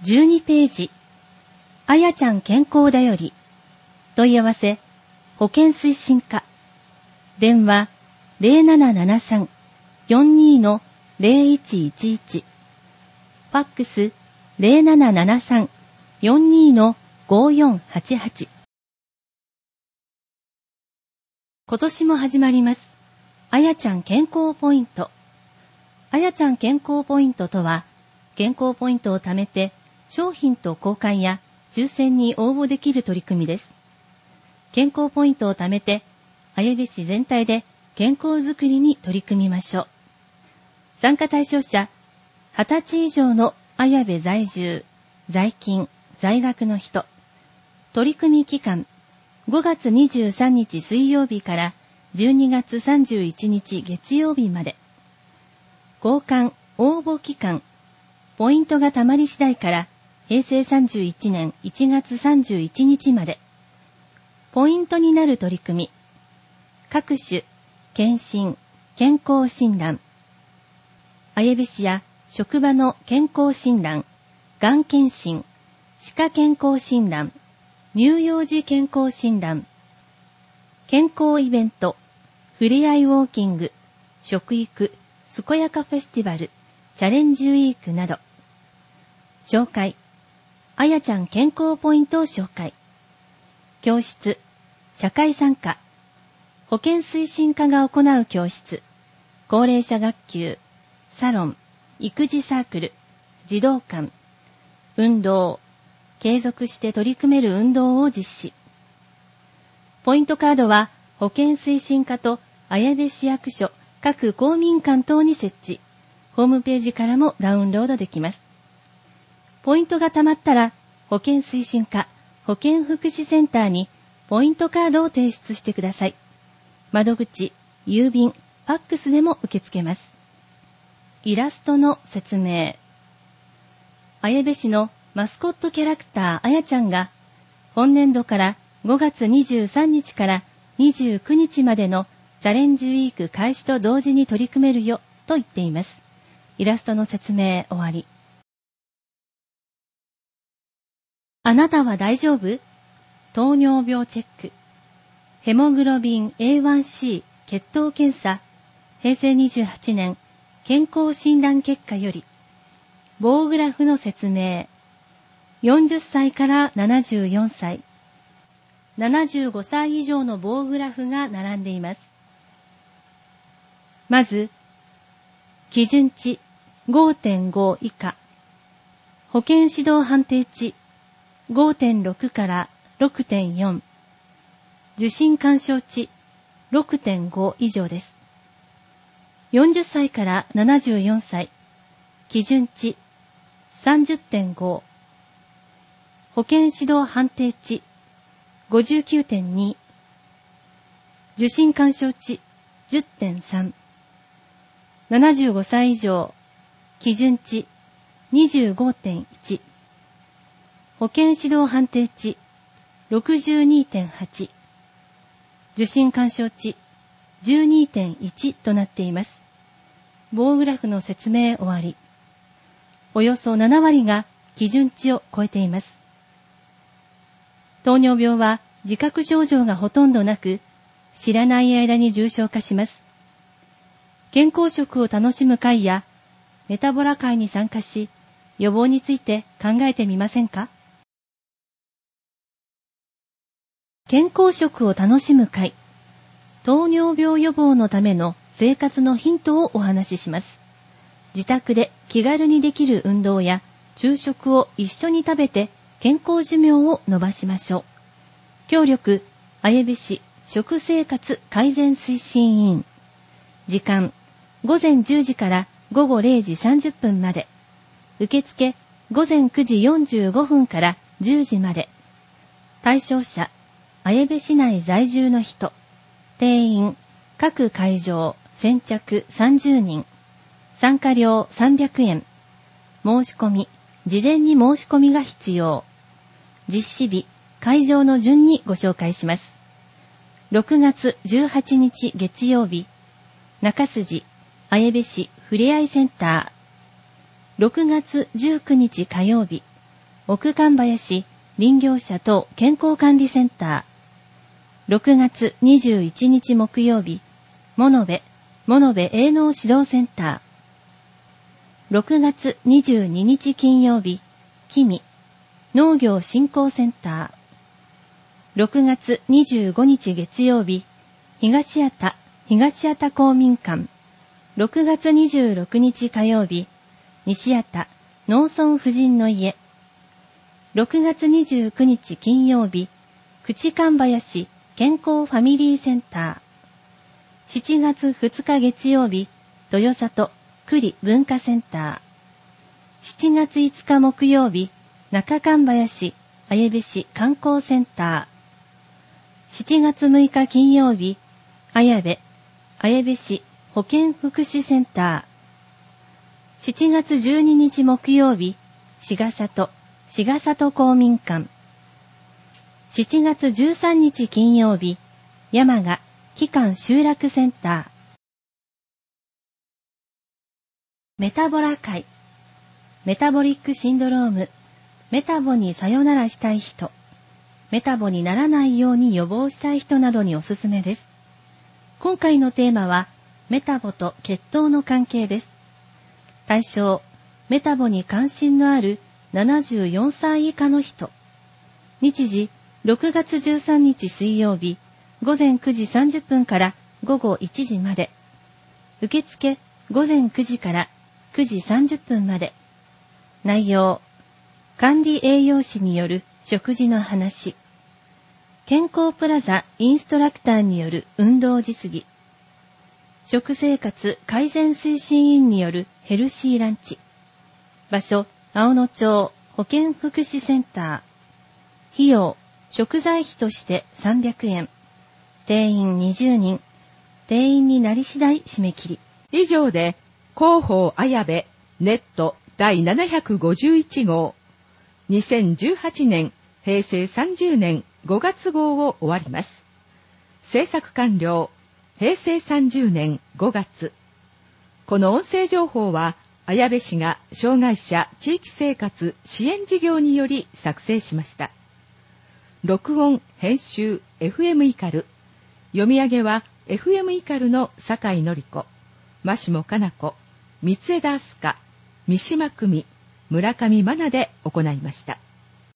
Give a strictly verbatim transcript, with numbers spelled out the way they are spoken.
じゅうにページ、あやちゃん健康だより、問い合わせ、保健推進課、電話 ゼロななななさん よんに ゼロいちいちいち、ファックス ゼロななななさん よんに ごよんはちはち。今年も始まります。あやちゃん健康ポイント。あやちゃん健康ポイントとは、健康ポイントを貯めて商品と交換や抽選に応募できる取り組みです。健康ポイントを貯めて、綾部市全体で健康づくりに取り組みましょう。参加対象者、はたち以上の綾部在住、在勤、在学の人。取り組み期間、ごがつにじゅうさんにち水曜日からじゅうにがつさんじゅういちにち月曜日まで。交換応募期間、ポイントがたまり次第からへいせいさんじゅういちねんいちがつさんじゅういちにちまで。ポイントになる取り組み、各種検診、健康診断、綾部市や職場の健康診断、がん検診、歯科健康診断、乳幼児健康診断、健康イベント、ふれあいウォーキング、食育、健やかフェスティバル、チャレンジウィークなど。紹介、あやちゃん健康ポイントを紹介。教室、社会参加、保健推進課が行う教室、高齢者学級、サロン、育児サークル、児童館、運動、継続して取り組める運動を実施。ポイントカードは保健推進課と綾部市役所各公民館等に設置。ホームページからもダウンロードできます。ポイントが貯まったら保健推進課保健福祉センターにポイントカードを提出してください。窓口、郵便、ファックスでも受け付けます。イラストの説明。綾部市のマスコットキャラクターあやちゃんが本年度からごがつにじゅうさんにちからにじゅうくにちまでのチャレンジウィーク開始と同時に取り組めるよと言っています。イラストの説明終わり。あなたは大丈夫？糖尿病チェック。ヘモグロビン エーワンシー 血糖検査。へいせいにじゅうはちねん健康診断結果より。棒グラフの説明。よんじゅっさいからななじゅうよんさい。ななじゅうごさい以上の棒グラフが並んでいます。まず、基準値 ごてんご 以下。保健指導判定値 ごてんろく から ろくてんよん。受診干渉値 ろくてんご 以上です。よんじゅっさいからななじゅうよんさい。基準値 さんじゅってんご。保健指導判定値 ごじゅうきゅうてんに。受診干渉値 じゅってんさん。ななじゅうごさい以上、基準値 にじゅうごてんいち。保健指導判定値 ろくじゅうにてんはち。受診干渉値 じゅうにてんいち となっています。棒グラフの説明終わり。およそななわりが基準値を超えています。糖尿病は自覚症状がほとんどなく、知らない間に重症化します。健康食を楽しむ会やメタボラ会に参加し、予防について考えてみませんか？健康食を楽しむ会、糖尿病予防のための生活のヒントをお話しします。自宅で気軽にできる運動や昼食を一緒に食べて健康寿命を伸ばしましょう。協力、綾部市食生活改善推進委員。時間、ごぜんじゅうじからごごれいじさんじゅっぷんまで。受付、ごぜんくじよんじゅうごふんからじゅうじまで。対象者、綾部市内在住の人。定員、各会場、先着さんじゅうにん。参加料さんびゃくえん。申し込み、事前に申し込みが必要。実施日、会場の順にご紹介します。ろくがつじゅうはちにち月曜日、中筋、綾部市ふれあいセンター。ろくがつじゅうくにち火曜日、 奥神林林業者等健康管理センター。ろくがつにじゅういちにち木曜日、物部、物部営農指導センター。ろくがつにじゅうににち金曜日、君、農業振興センター。ろくがつにじゅうごにち月曜日、東谷田、東谷田公民館。ろくがつにじゅうろくにち火曜日、西谷田、農村婦人の家。ろくがつにじゅうくにち金曜日、口神林健康ファミリーセンター。しちがつふつか月曜日、豊里栗文化センター。しちがついつか木曜日、中神林綾部市観光センター。しちがつむいか金曜日、綾部綾部市保健福祉センター。しちがつじゅうににち木曜日、志賀里志賀里公民館。しちがつじゅうさんにち金曜日、山賀機関集落センター。メタボラ会。メタボリックシンドローム。メタボにさよならしたい人。メタボにならないように予防したい人などにおすすめです。今回のテーマは、メタボと血糖の関係です。対象、メタボに関心のあるななじゅうよんさい以下の人。日時、ろくがつじゅうさんにち水曜日、ごぜんくじさんじゅっぷんからごごいちじまで。受付、ごぜんくじからくじさんじゅっぷんまで。内容、管理栄養士による食事の話。健康プラザインストラクターによる運動実技。食生活改善推進員によるヘルシーランチ。場所、青野町保健福祉センター。費用、食材費としてさんびゃくえん。定員にじゅうにん。定員になり次第締め切り。 以上で、広報綾部ネット第ななひゃくごじゅういちごうにせんじゅうはちねんへいせいさんじゅうねんごがつごうを終わります。制作完了へいせいさんじゅうねんごがつ。この音声情報は綾部市が障害者地域生活支援事業により作成しました。録音編集 エフエム イカル、読み上げは エフエム イカルの酒井紀子、真下かな子、三枝明日香、三島久美、村上真奈で行いました。